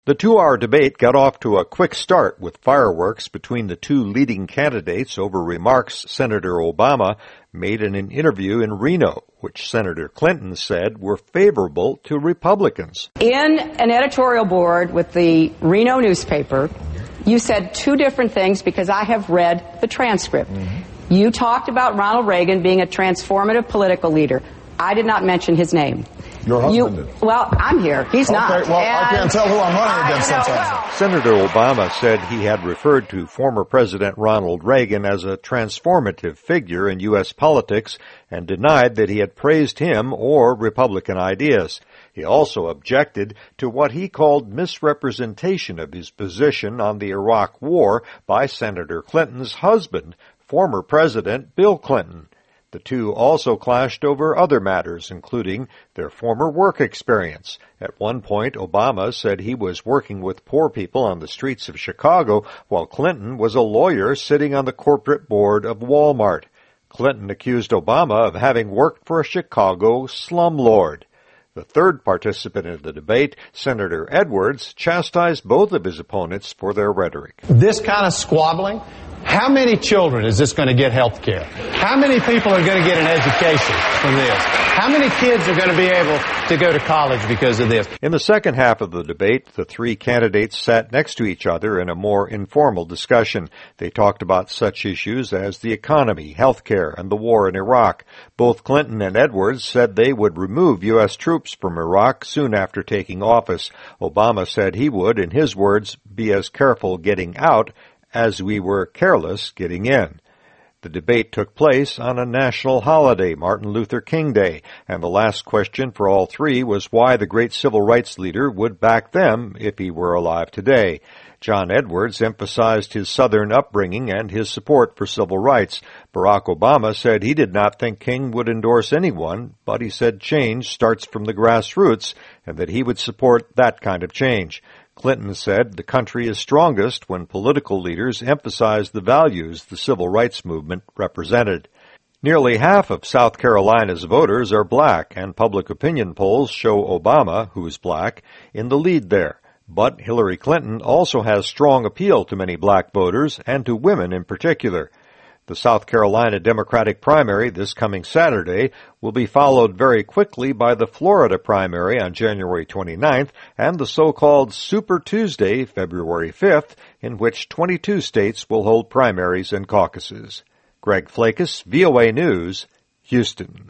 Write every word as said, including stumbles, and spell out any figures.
The two-hour debate got off to a quick start with fireworks between the two leading candidates over remarks Senator Obama made in an interview in Reno, which Senator Clinton said were favorable to Republicans. In an editorial board with the Reno newspaper, you said two different things because I have read the transcript. Mm-hmm. You talked about Ronald Reagan being a transformative political leader. I did not mention his name. Your husband you, did. Well, I'm here. He's okay, not. Well, and I can't tell who I'm running against I know, sometimes. well. Senator Obama said he had referred to former President Ronald Reagan as a transformative figure in U S politics and denied that he had praised him or Republican ideas. He also objected to what he called misrepresentation of his position on the Iraq War by Senator Clinton's husband, former President Bill Clinton. The two also clashed over other matters, including their former work experience. At one point, Obama said he was working with poor people on the streets of Chicago, while Clinton was a lawyer sitting on the corporate board of Walmart. Clinton accused Obama of having worked for a Chicago slumlord. The third participant in the debate, Senator Edwards, chastised both of his opponents for their rhetoric. This kind of squabbling, how many children is this going to get health care? How many people are going to get an education from this? How many kids are going to be able to go to college because of this? In the second half of the debate, the three candidates sat next to each other in a more informal discussion. They talked about such issues as the economy, health care, and the war in Iraq. Both Clinton and Edwards said they would remove U S troops from Iraq soon after taking office. Obama said he would, in his words, be as careful getting out as we were careless getting in. The debate took place on a national holiday, Martin Luther King Day, and the last question for all three was why the great civil rights leader would back them if he were alive today. John Edwards emphasized his Southern upbringing and his support for civil rights. Barack Obama said he did not think King would endorse anyone, but he said change starts from the grassroots and that he would support that kind of change. Clinton said the country is strongest when political leaders emphasize the values the civil rights movement represented. Nearly half of South Carolina's voters are black, and public opinion polls show Obama, who is black, in the lead there. But Hillary Clinton also has strong appeal to many black voters and to women in particular. The South Carolina Democratic primary this coming Saturday will be followed very quickly by the Florida primary on January twenty-ninth and the so-called Super Tuesday, February fifth, in which twenty-two states will hold primaries and caucuses. Greg Flakus, V O A News, Houston.